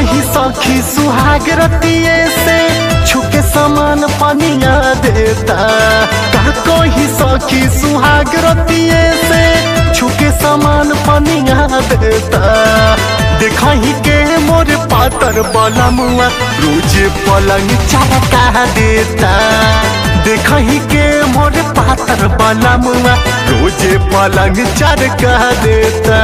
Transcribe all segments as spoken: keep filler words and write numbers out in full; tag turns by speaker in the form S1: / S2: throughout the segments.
S1: कही सखी सुहाग रतिये से छुके समान पनिया देता। का कही सखी सुहाग रतिये से छुके समान पनिया देता। देखही के मोर पातर बलमुआ रोज पलंग चरका देता। देखही के मोर पातर बलमुआ रोज पलंग चरका देता।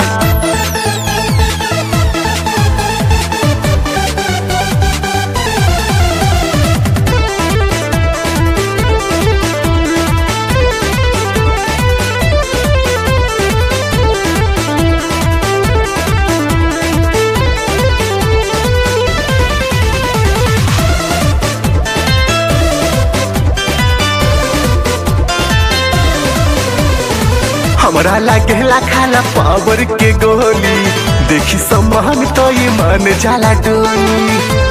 S1: हमरा लागेला खाला पावर के गोली, देखी सम्मान तो ये मन जाला डोली।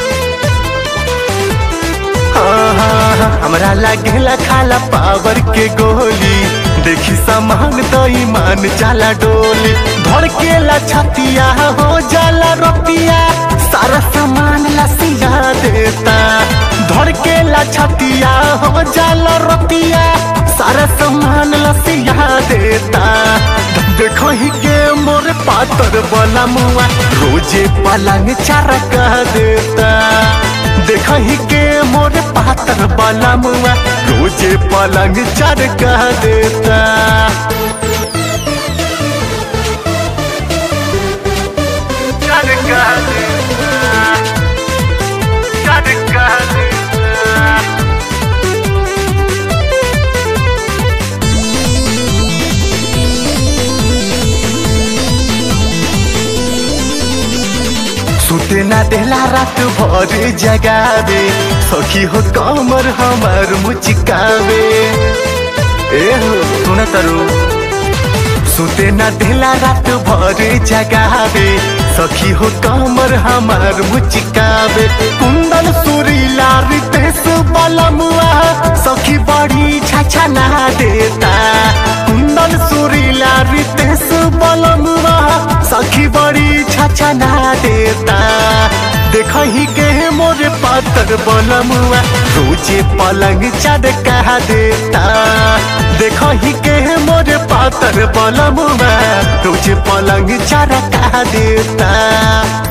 S1: हाँ हाँ हाँ हमरा लागेला खाला पावर के गोली, देखी सम्मान तो ये मन जाला डोली। धड़केला छतिया हो जाला रतिया, सारा सामान लसिया देता। धड़केला छतिया हो जाला रतिया, सारा सामान लसिया देता। देखही के मोर पातर बलमुआ रोजे पलंग चरका देता। देखही के मोर पातर बलमुआ रोजे पलंग चरका देता। चरका देता, चरका देता। सुते ना देला रात भर जगावे, सखी हो कमर हमार मुचकावे। ए हो सुन तरु, सुते ना देला रात भर जगावे, सखी हो कमर हमार मुचकावे। कुंदन सुरीला रितेश बलमुआ सखी बड़ी छाछा ना देता। कुंदन सुरीला रितेश बलमुआ सखी बड़ी छाछा ना देता। देखही के मोर पातर बलमुआ रोजे पलंग चरका देता। देखही के मोर पातर बलमुआ रोजे पलंग चरका देता।